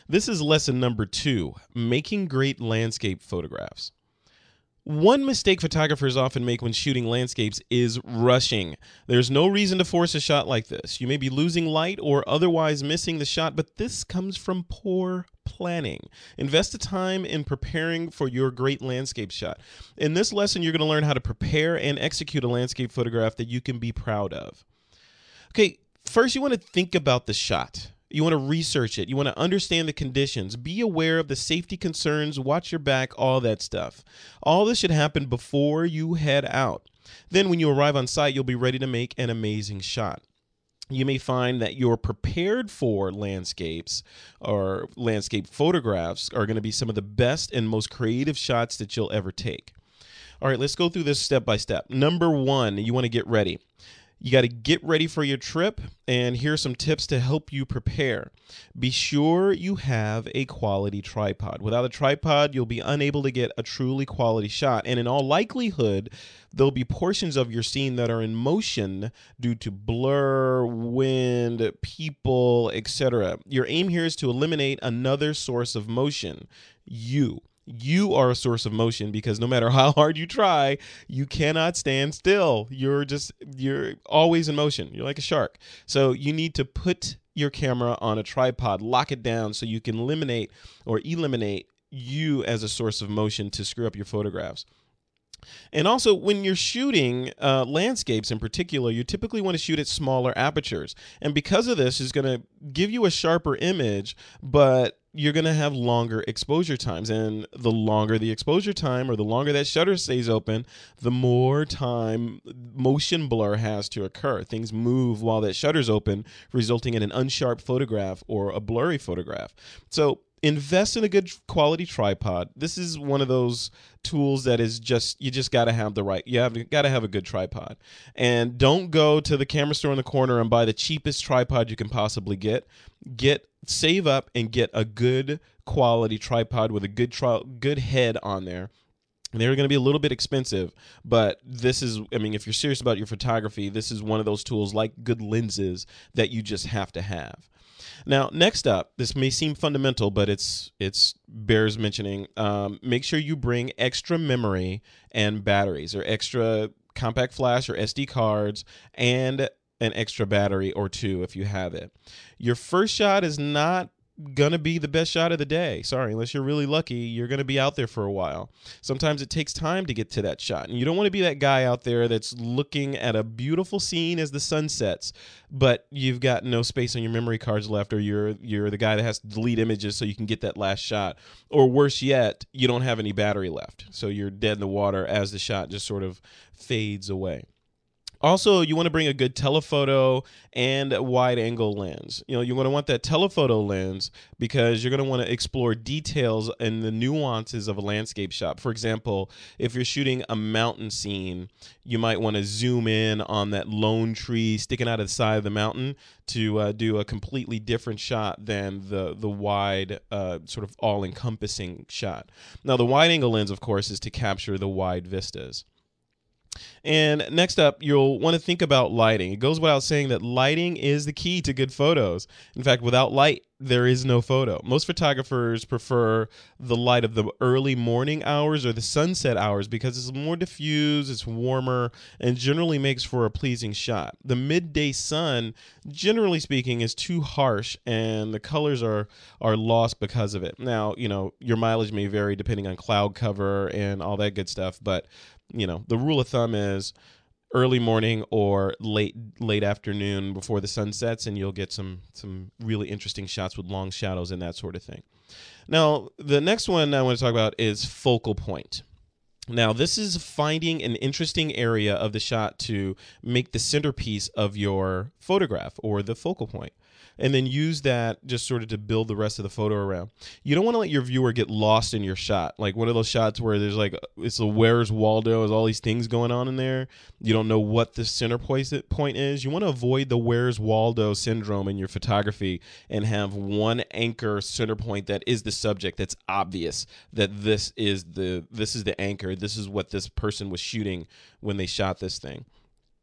This is lesson number 2, making great landscape photographs. One mistake photographers often make when shooting landscapes is rushing. There's no reason to force a shot like this. You may be losing light or otherwise missing the shot, but this comes from poor planning. Invest the time in preparing for your great landscape shot. In this lesson, you're going to learn how to prepare and execute a landscape photograph that you can be proud of. Okay, first you want to think about the shot. You want to research it. You want to understand the conditions. Be aware of the safety concerns. Watch your back, all that stuff. All this should happen before you head out. Then when you arrive on site, you'll be ready to make an amazing shot. You may find that you're prepared for landscapes or landscape photographs are going to be some of the best and most creative shots that you'll ever take. All right, let's go through this step by step. Number 1, you want to get ready. You got to get ready for your trip, and here are some tips to help you prepare. Be sure you have a quality tripod. Without a tripod, you'll be unable to get a truly quality shot, and in all likelihood, there'll be portions of your scene that are in motion due to blur, wind, people, etc. Your aim here is to eliminate another source of motion, you. You are a source of motion because no matter how hard you try, you cannot stand still. You're always in motion. You're like a shark. So you need to put your camera on a tripod, lock it down so you can eliminate you as a source of motion to screw up your photographs. And also, when you're shooting landscapes in particular, you typically want to shoot at smaller apertures. And because of this, it's going to give you a sharper image, but you're going to have longer exposure times. And the longer the exposure time or the longer that shutter stays open, the more time motion blur has to occur. Things move while that shutter's open, resulting in an unsharp photograph or a blurry photograph. So invest in a good quality tripod. This is one of those tools that is you just got to have got to have a good tripod. And don't go to the camera store in the corner and buy the cheapest tripod you can possibly get. Save up and get a good quality tripod with a good head on there. They're going to be a little bit expensive, but if you're serious about your photography, this is one of those tools like good lenses that you just have to have. Now, next up, this may seem fundamental, but it's bears mentioning. Make sure you bring extra memory and batteries, or extra compact flash or SD cards, and an extra battery or 2 if you have it. Your first shot is not going to be the best shot of the day. Sorry, unless you're really lucky, you're going to be out there for a while. Sometimes it takes time to get to that shot. And you don't want to be that guy out there that's looking at a beautiful scene as the sun sets, but you've got no space on your memory cards left, or you're the guy that has to delete images so you can get that last shot. Or worse yet, you don't have any battery left. So you're dead in the water as the shot just sort of fades away. Also, you want to bring a good telephoto and a wide-angle lens. You're going to want that telephoto lens because you're going to want to explore details and the nuances of a landscape shot. For example, if you're shooting a mountain scene, you might want to zoom in on that lone tree sticking out of the side of the mountain to do a completely different shot than the wide, sort of all-encompassing shot. Now, the wide-angle lens, of course, is to capture the wide vistas. And next up, you'll want to think about lighting. It goes without saying that lighting is the key to good photos. In fact, without light, there is no photo. Most photographers prefer the light of the early morning hours or the sunset hours because it's more diffuse, it's warmer, and generally makes for a pleasing shot. The midday sun, generally speaking, is too harsh, and the colors are lost because of it. Now, your mileage may vary depending on cloud cover and all that good stuff, but the rule of thumb is early morning or late afternoon before the sun sets, and you'll get some really interesting shots with long shadows and that sort of thing. Now, the next one I want to talk about is focal point. Now, this is finding an interesting area of the shot to make the centerpiece of your photograph or the focal point, and then use that just sort of to build the rest of the photo around. You don't want to let your viewer get lost in your shot, like one of those shots where there's it's a Where's Waldo, there's all these things going on in there. You don't know what the center point is. You want to avoid the Where's Waldo syndrome in your photography and have one anchor center point that is the subject, that's obvious that this is the anchor. This is what this person was shooting when they shot this thing.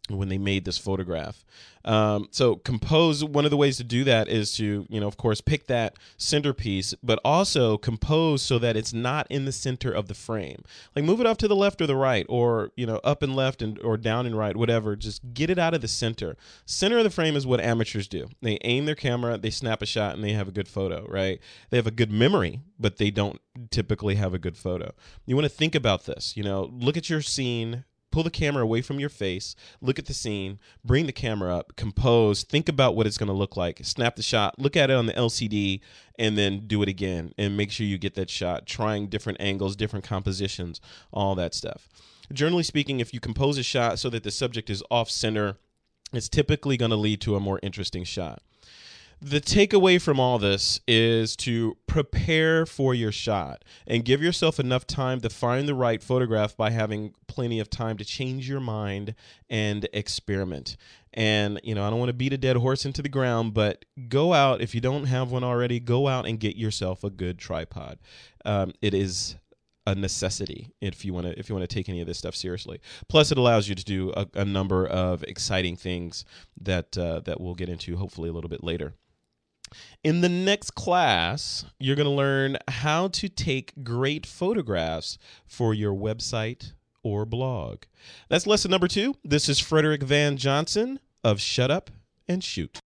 when they made this photograph. So compose, one of the ways to do that is to, of course, pick that centerpiece, but also compose so that it's not in the center of the frame. Like move it off to the left or the right, or, up and left or down and right, whatever. Just get it out of the center. Center of the frame is what amateurs do. They aim their camera, they snap a shot, and they have a good photo, right? They have a good memory, but they don't typically have a good photo. You want to think about this, look at your scene, pull the camera away from your face, look at the scene, bring the camera up, compose, think about what it's going to look like, snap the shot, look at it on the LCD, and then do it again and make sure you get that shot, trying different angles, different compositions, all that stuff. Generally speaking, if you compose a shot so that the subject is off center, it's typically going to lead to a more interesting shot. The takeaway from all this is to prepare for your shot and give yourself enough time to find the right photograph by having plenty of time to change your mind and experiment. And, I don't want to beat a dead horse into the ground, but go out, if you don't have one already, go out and get yourself a good tripod. It is a necessity if you want to take any of this stuff seriously. Plus, it allows you to do a number of exciting things that we'll get into hopefully a little bit later. In the next class, you're going to learn how to take great photographs for your website or blog. That's lesson number 2. This is Frederick Van Johnson of Shut Up and Shoot.